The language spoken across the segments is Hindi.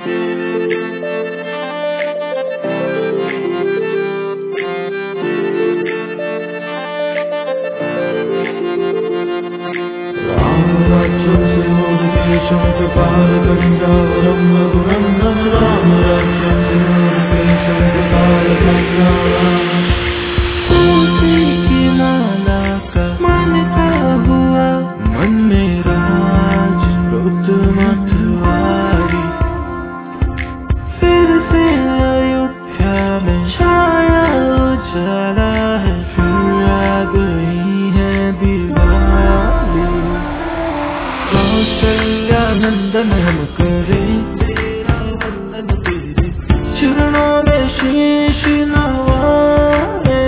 नंदन हम करे तेरा वंदन, तेरे चरणों में शीश नवाए।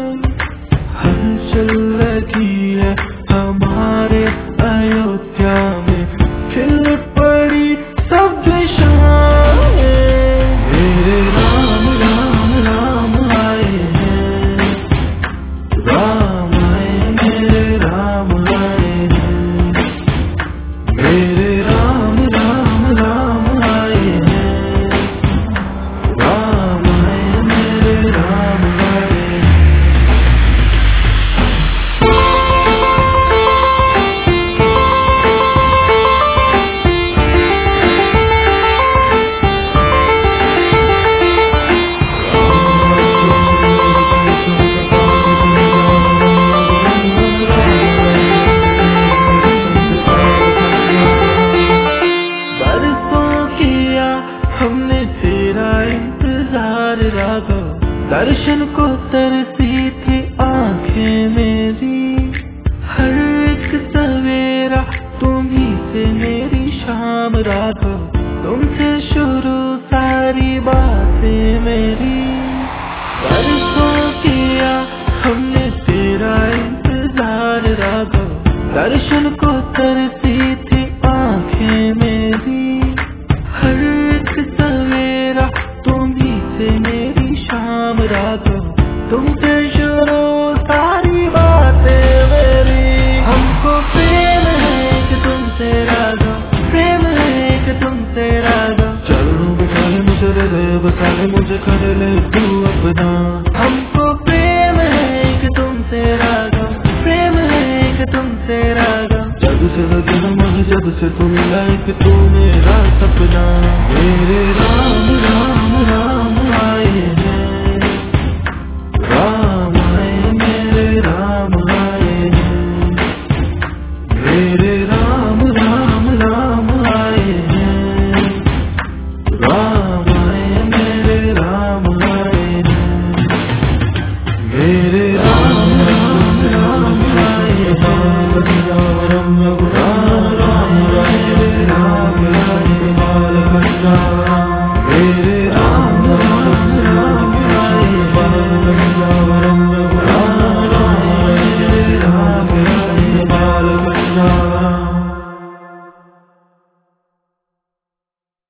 हलचल लगी है हमारे अयोध्या में, खिल पड़ी सब दिशाएं। मेरे राम राम राम आए हैं, राम आए मेरे राम आए हैं, मेरे राम राम राम आए हैं, राम आए मेरे राम आए हैं। बरसों किया हमने तेरा इंतजार राघव, दर्शन को तरसी थी आंखें मेरी। हर एक सवेरा तुम ही से मेरी शाम राघव, तुमसे शुरू सारी बातें मेरी। बरसों किया हमने तेरा इंतजार राघव, दर्शन को तरसी थी आंखें मेरी। हर एक सवेरा तुम ही से मेरी शाम राघव, तुमसे शुरू सारी बातें मेरी। हमको प्रेम है कि तुमसे राघव, प्रेम है कि तुमसे राघव। चरणों बिठा ले मुझे, हृदय बसा ले मुझे, कर ले तू अपना। हमको प्रेम है कि तुमसे राघव, प्रेम है कि तुमसे राघव। जब से लगे मुझे, जब से तुम लाए कि तू मेरा सपना। मेरे